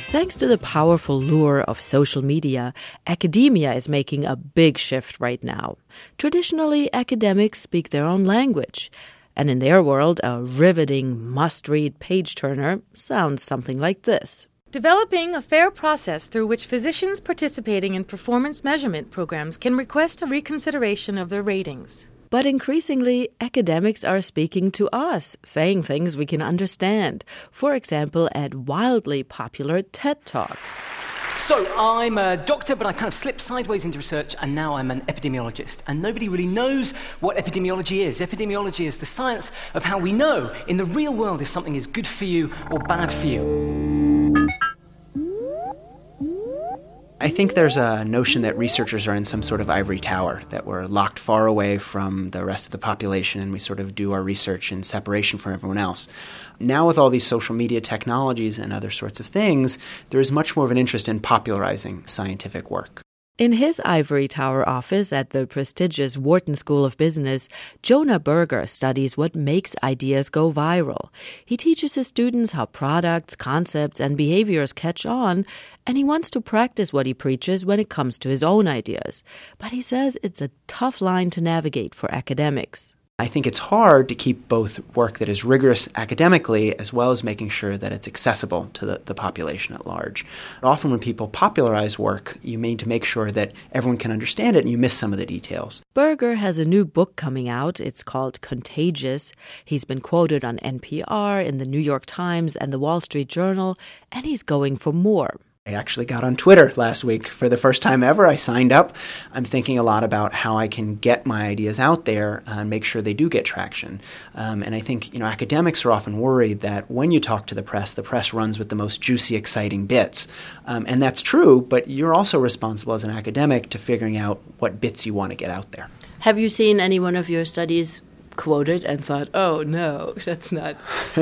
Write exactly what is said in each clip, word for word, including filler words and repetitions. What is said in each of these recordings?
Thanks to the powerful lure of social media, academia is making a big shift right now. Traditionally, academics speak their own language. And in their world, a riveting, must-read page-turner sounds something like this. Developing a fair process through which physicians participating in performance measurement programs can request a reconsideration of their ratings. But increasingly, academics are speaking to us, saying things we can understand. For example, at wildly popular TED Talks. So, I'm a doctor, but I kind of slipped sideways into research, and now I'm an epidemiologist. And nobody really knows what epidemiology is. Epidemiology is the science of how we know in the real world if something is good for you or bad for you. I think there's a notion that researchers are in some sort of ivory tower, that we're locked far away from the rest of the population and we sort of do our research in separation from everyone else. Now with all these social media technologies and other sorts of things, there is much more of an interest in popularizing scientific work. In his ivory tower office at the prestigious Wharton School of Business, Jonah Berger studies what makes ideas go viral. He teaches his students how products, concepts, and behaviors catch on, and he wants to practice what he preaches when it comes to his own ideas. But he says it's a tough line to navigate for academics. I think it's hard to keep both work that is rigorous academically as well as making sure that it's accessible to the, the population at large. Often when people popularize work, you need to make sure that everyone can understand it and you miss some of the details. Berger has a new book coming out. It's called Contagious. He's been quoted on N P R, in the New York Times, and the Wall Street Journal, and he's going for more. I actually got on Twitter last week for the first time ever. I signed up. I'm thinking a lot about how I can get my ideas out there and make sure they do get traction. Um, and I think, you know, academics are often worried that when you talk to the press, the press runs with the most juicy, exciting bits. Um, and that's true, but you're also responsible as an academic to figuring out what bits you want to get out there. Have you seen any one of your studies quoted and thought, oh, no, that's not...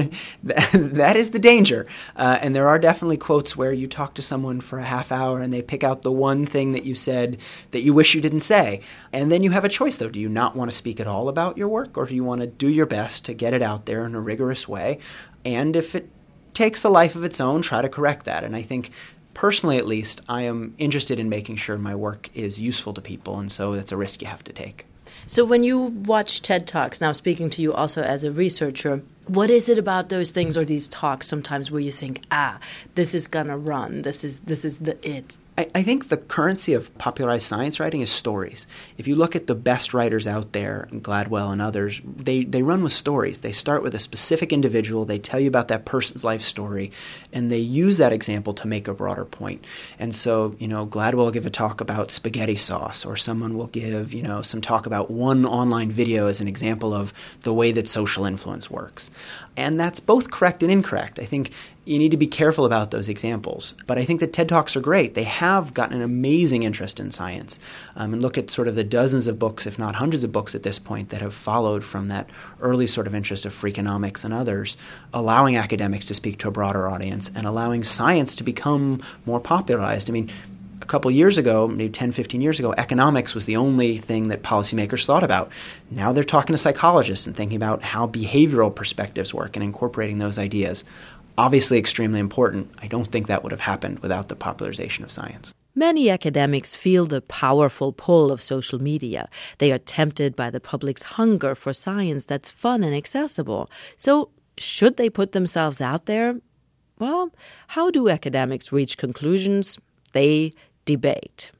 That is the danger. Uh, and there are definitely quotes where you talk to someone for a half hour and they pick out the one thing that you said that you wish you didn't say. And then you have a choice, though. Do you not want to speak at all about your work, or do you want to do your best to get it out there in a rigorous way? And if it takes a life of its own, try to correct that. And I think, personally at least, I am interested in making sure my work is useful to people, and so that's a risk you have to take. So when you watch TED Talks, now speaking to you also as a researcher, what is it about those things or these talks sometimes where you think, ah, this is going to run, this is this is the it? I, I think the currency of popularized science writing is stories. If you look at the best writers out there, Gladwell and others, they, they run with stories. They start with a specific individual, they tell you about that person's life story, and they use that example to make a broader point. And so, you know, Gladwell will give a talk about spaghetti sauce, or someone will give, you know, some talk about one online video as an example of the way that social influence works. And that's both correct and incorrect. I think you need to be careful about those examples. But I think that TED Talks are great. They have gotten an amazing interest in science. Um, and look at sort of the dozens of books, if not hundreds of books at this point, that have followed from that early sort of interest of Freakonomics and others, allowing academics to speak to a broader audience and allowing science to become more popularized. I mean, a couple years ago, maybe ten, fifteen years ago, economics was the only thing that policymakers thought about. Now they're talking to psychologists and thinking about how behavioral perspectives work and incorporating those ideas. Obviously extremely important. I don't think that would have happened without the popularization of science. Many academics feel the powerful pull of social media. They are tempted by the public's hunger for science that's fun and accessible. So should they put themselves out there? Well, how do academics reach conclusions? They debate.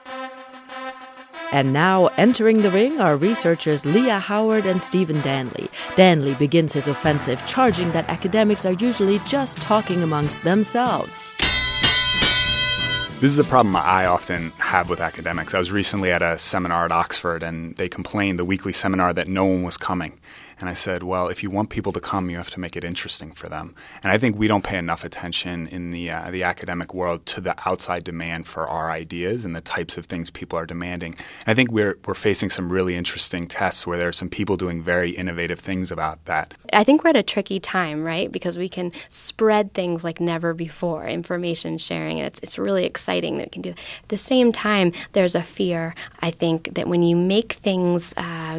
And now, entering the ring are researchers Leah Howard and Stephen Danley. Danley begins his offensive, charging that academics are usually just talking amongst themselves. This is a problem I often have with academics. I was recently at a seminar at Oxford, and they complained, the weekly seminar, that no one was coming. And I said, well, if you want people to come, you have to make it interesting for them. And I think we don't pay enough attention in the uh, the academic world to the outside demand for our ideas and the types of things people are demanding. And I think we're we're facing some really interesting tests where there are some people doing very innovative things about that. I think we're at a tricky time, right? Because we can spread things like never before, information sharing, and it's it's really exciting that we can do that. At the same time, there's a fear, I think, that when you make things uh, just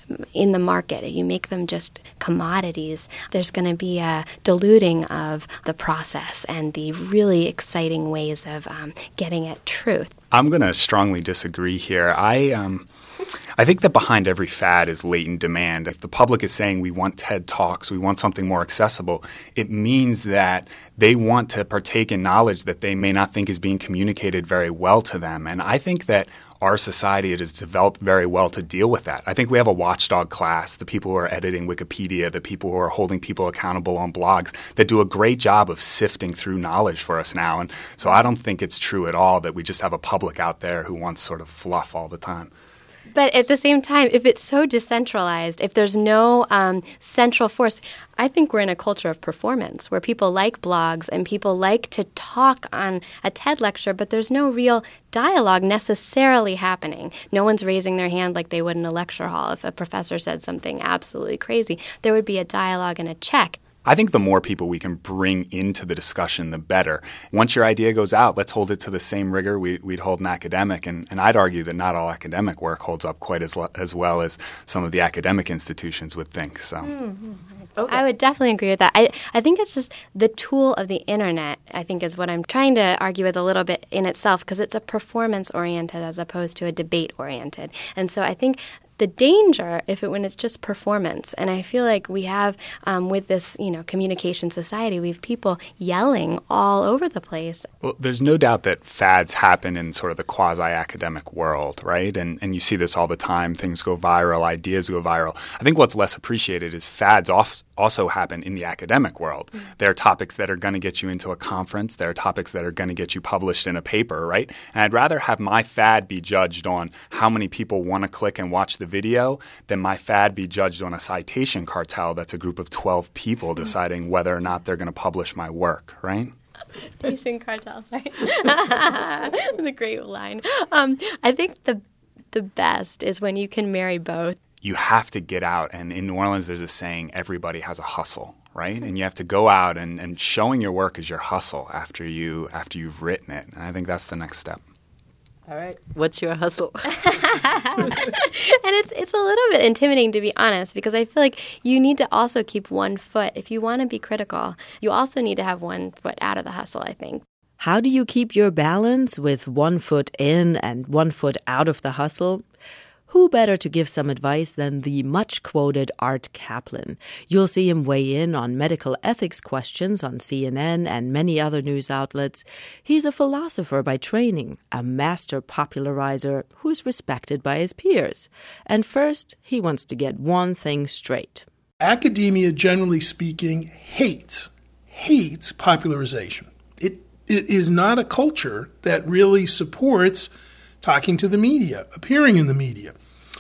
in the market, if you make them just commodities, there's going to be a diluting of the process and the really exciting ways of um, getting at truth. I'm going to strongly disagree here. I um, I think that behind every fad is latent demand. If the public is saying we want TED Talks, we want something more accessible, it means that they want to partake in knowledge that they may not think is being communicated very well to them. And I think that our society has developed very well to deal with that. I think we have a watchdog class, the people who are editing Wikipedia, the people who are holding people accountable on blogs that do a great job of sifting through knowledge for us now. And so I don't think it's true at all that we just have a public out there who wants sort of fluff all the time. But at the same time, if it's so decentralized, if there's no um, central force, I think we're in a culture of performance where people like blogs and people like to talk on a TED lecture, but there's no real dialogue necessarily happening. No one's raising their hand like they would in a lecture hall. If a professor said something absolutely crazy, there would be a dialogue and a check. I think the more people we can bring into the discussion, the better. Once your idea goes out, let's hold it to the same rigor we, we'd hold an academic. And, and I'd argue that not all academic work holds up quite as, as well as some of the academic institutions would think. So, mm-hmm. Okay. I would definitely agree with that. I, I think it's just the tool of the internet, I think, is what I'm trying to argue with a little bit in itself, because it's a performance-oriented as opposed to a debate-oriented. And so I think the danger if it when it's just performance, and I feel like we have um, with this, you know, communication society, we have people yelling all over the place. Well, there's no doubt that fads happen in sort of the quasi-academic world, right? And and you see this all the time. Things go viral, ideas go viral. I think what's less appreciated is fads off, also happen in the academic world. Mm-hmm. There are topics that are going to get you into a conference. There are topics that are going to get you published in a paper, right? And I'd rather have my fad be judged on how many people want to click and watch the video than my fad be judged on a citation cartel that's a group of twelve people deciding whether or not they're going to publish my work, right? Citation cartel, sorry. That's a great line. Um, I think the the best is when you can marry both. You have to get out. And in New Orleans, there's a saying, everybody has a hustle, right? And you have to go out and, and showing your work is your hustle after, you, after you've written it. And I think that's the next step. All right. What's your hustle? And it's it's a little bit intimidating, to be honest, because I feel like you need to also keep one foot. If you want to be critical, you also need to have one foot out of the hustle, I think. How do you keep your balance with one foot in and one foot out of the hustle? Who better to give some advice than the much-quoted Art Caplan? You'll see him weigh in on medical ethics questions on C N N and many other news outlets. He's a philosopher by training, a master popularizer who's respected by his peers. And first, he wants to get one thing straight. Academia, generally speaking, hates, hates popularization. It It is not a culture that really supports talking to the media, appearing in the media.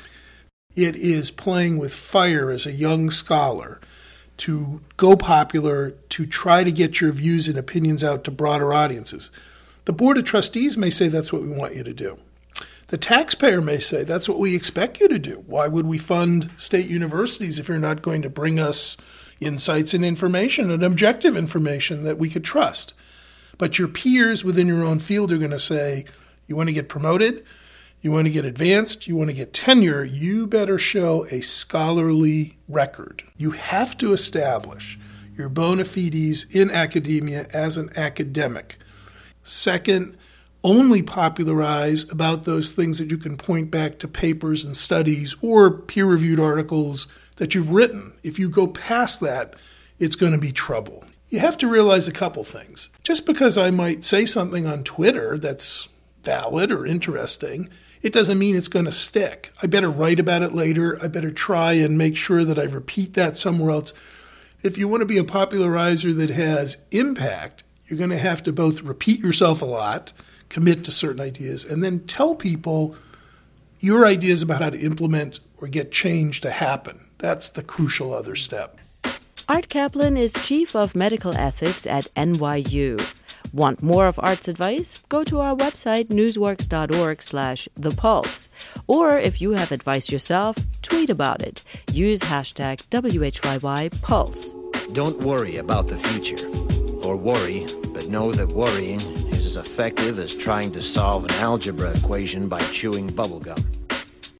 It is playing with fire as a young scholar to go popular, to try to get your views and opinions out to broader audiences. The Board of Trustees may say that's what we want you to do. The taxpayer may say that's what we expect you to do. Why would we fund state universities if you're not going to bring us insights and information and objective information that we could trust? But your peers within your own field are going to say, you want to get promoted, you want to get advanced, you want to get tenure, you better show a scholarly record. You have to establish your bona fides in academia as an academic. Second, only popularize about those things that you can point back to papers and studies or peer-reviewed articles that you've written. If you go past that, it's going to be trouble. You have to realize a couple things. Just because I might say something on Twitter that's valid or interesting, it doesn't mean it's going to stick. I better write about it later. I better try and make sure that I repeat that somewhere else. If you want to be a popularizer that has impact, you're going to have to both repeat yourself a lot, commit to certain ideas, and then tell people your ideas about how to implement or get change to happen. That's the crucial other step. Art Caplan is Chief of Medical Ethics at N Y U. Want more of Art's advice? Go to our website, newsworks.org slash the pulse. Or if you have advice yourself, tweet about it. Use hashtag W H Y Y Pulse. Don't worry about the future. Or worry, but know that worrying is as effective as trying to solve an algebra equation by chewing bubblegum.